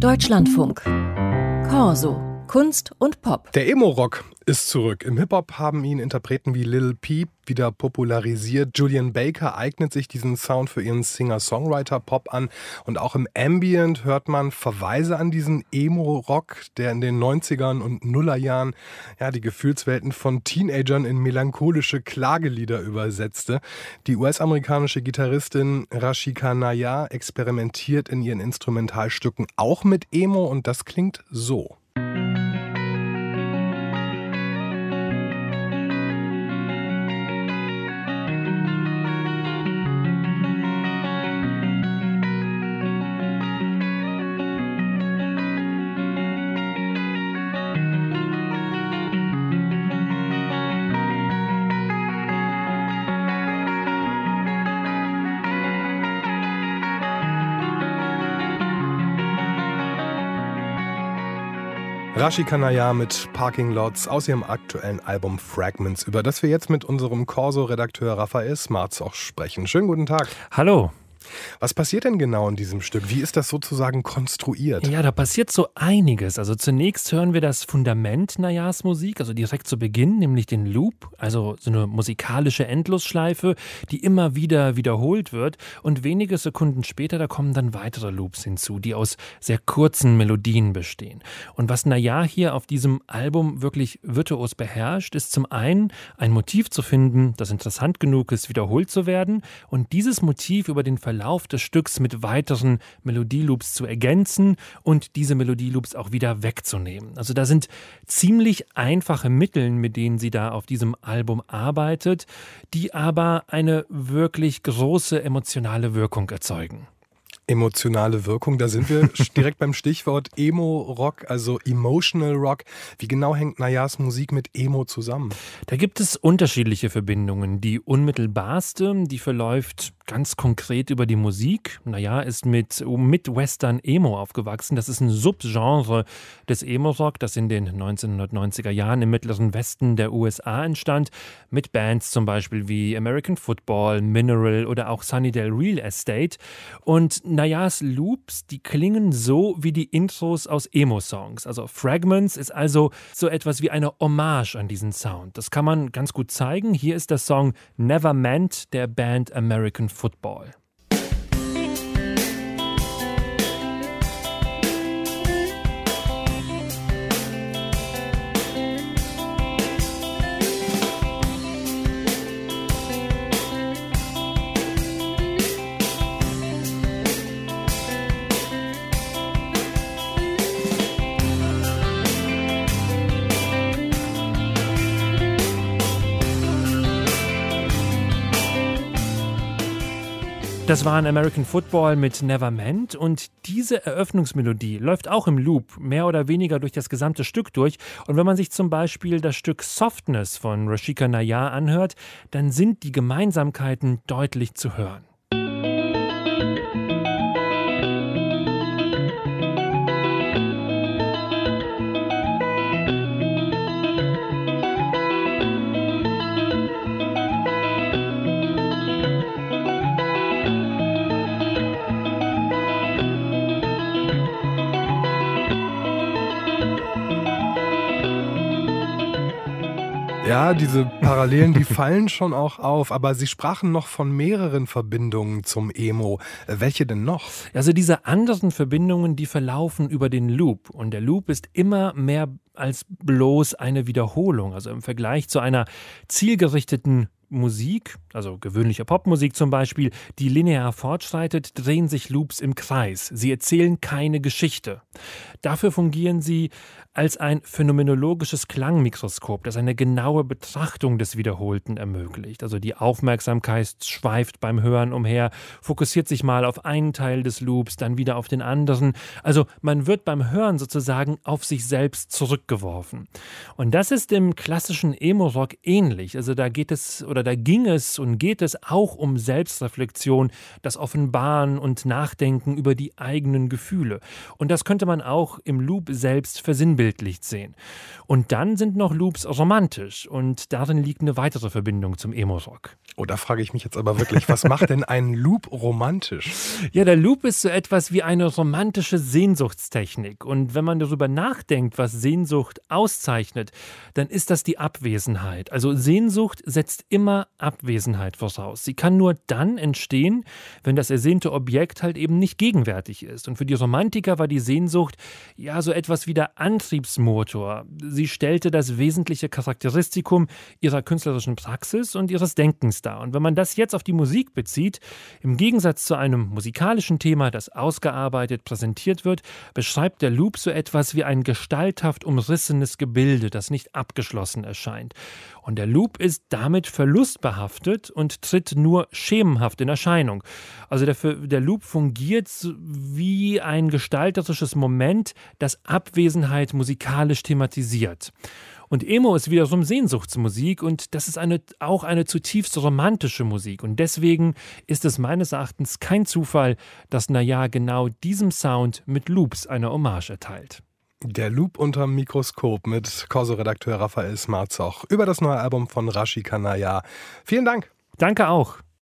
Deutschlandfunk. Corso. Kunst und Pop. Der Emo-Rock ist zurück. Im Hip-Hop haben ihn Interpreten wie Lil Peep wieder popularisiert. Julian Baker eignet sich diesen Sound für ihren Singer-Songwriter-Pop an. Und auch im Ambient hört man Verweise an diesen Emo-Rock, der in den 90ern und Nullerjahren die Gefühlswelten von Teenagern in melancholische Klagelieder übersetzte. Die US-amerikanische Gitarristin Rashika Naya experimentiert in ihren Instrumentalstücken auch mit Emo und das klingt so. Rashika Naya mit Parking Lots aus ihrem aktuellen Album Fragments, über das wir jetzt mit unserem Corso-Redakteur Raphael Smarts auch sprechen. Schönen guten Tag. Hallo. Was passiert denn genau in diesem Stück? Wie ist das sozusagen konstruiert? Ja, da passiert so einiges. Also zunächst hören wir das Fundament Nayas Musik, also direkt zu Beginn, nämlich den Loop, also so eine musikalische Endlosschleife, die immer wieder wiederholt wird. Und wenige Sekunden später, da kommen dann weitere Loops hinzu, die aus sehr kurzen Melodien bestehen. Und was Naya hier auf diesem Album wirklich virtuos beherrscht, ist zum einen ein Motiv zu finden, das interessant genug ist, wiederholt zu werden. Und dieses Motiv über den Verlauf des Stücks mit weiteren Melodieloops zu ergänzen und diese Melodieloops auch wieder wegzunehmen. Also da sind ziemlich einfache Mittel, mit denen sie da auf diesem Album arbeitet, die aber eine wirklich große emotionale Wirkung erzeugen. Emotionale Wirkung, da sind wir direkt beim Stichwort Emo-Rock, also Emotional Rock. Wie genau hängt Nayas Musik mit Emo zusammen? Da gibt es unterschiedliche Verbindungen. Die unmittelbarste, die verläuft ganz konkret über die Musik. Naya ist mit Western Emo aufgewachsen. Das ist ein Subgenre des Emo-Rock, das in den 1990er Jahren im mittleren Westen der USA entstand, mit Bands zum Beispiel wie American Football, Mineral oder auch Sunnydale Real Estate. Und Nayas Loops, die klingen so wie die Intros aus Emo-Songs. Also Fragments ist also so etwas wie eine Hommage an diesen Sound. Das kann man ganz gut zeigen. Hier ist der Song Never Meant der Band American Football. Das war ein American Football mit Never Meant und diese Eröffnungsmelodie läuft auch im Loop mehr oder weniger durch das gesamte Stück durch. Und wenn man sich zum Beispiel das Stück Softness von Rashika Naya anhört, dann sind die Gemeinsamkeiten deutlich zu hören. Ja, diese Parallelen, die fallen schon auch auf, aber Sie sprachen noch von mehreren Verbindungen zum Emo. Welche denn noch? Also diese anderen Verbindungen, die verlaufen über den Loop und der Loop ist immer mehr als bloß eine Wiederholung. Also im Vergleich zu einer zielgerichteten Musik, also gewöhnliche Popmusik zum Beispiel, die linear fortschreitet, drehen sich Loops im Kreis. Sie erzählen keine Geschichte. Dafür fungieren sie als ein phänomenologisches Klangmikroskop, das eine genaue Betrachtung des Wiederholten ermöglicht. Also die Aufmerksamkeit schweift beim Hören umher, fokussiert sich mal auf einen Teil des Loops, dann wieder auf den anderen. Also man wird beim Hören sozusagen auf sich selbst zurückgeworfen. Und das ist im klassischen Emo-Rock ähnlich. Also da ging es und geht es auch um Selbstreflexion, das Offenbaren und Nachdenken über die eigenen Gefühle. Und das könnte man auch im Loop selbst versinnbildlichen. versinnbildlicht sehen. Und dann sind noch Loops romantisch und darin liegt eine weitere Verbindung zum Emo-Rock. Oh, da frage ich mich jetzt aber wirklich, was macht denn ein Loop romantisch? Ja, der Loop ist so etwas wie eine romantische Sehnsuchtstechnik. Und wenn man darüber nachdenkt, was Sehnsucht auszeichnet, dann ist das die Abwesenheit. Also Sehnsucht setzt immer Abwesenheit voraus. Sie kann nur dann entstehen, wenn das ersehnte Objekt halt eben nicht gegenwärtig ist. Und für die Romantiker war die Sehnsucht ja so etwas wie der Antriebsmotor. Sie stellte das wesentliche Charakteristikum ihrer künstlerischen Praxis und ihres Denkens dar. Und wenn man das jetzt auf die Musik bezieht, im Gegensatz zu einem musikalischen Thema, das ausgearbeitet präsentiert wird, beschreibt der Loop so etwas wie ein gestalthaft umrissenes Gebilde, das nicht abgeschlossen erscheint. Und der Loop ist damit verlustbehaftet und tritt nur schemenhaft in Erscheinung. Also der Loop fungiert wie ein gestalterisches Moment, das Abwesenheit musikalisch thematisiert. Und Emo ist wiederum Sehnsuchtsmusik und das ist auch eine zutiefst romantische Musik. Und deswegen ist es meines Erachtens kein Zufall, dass Nayar genau diesem Sound mit Loops eine Hommage erteilt. Der Loop unterm Mikroskop mit Corso-Redakteur Raphael Smarzoch über das neue Album von Rashika Nayar. Vielen Dank. Danke auch.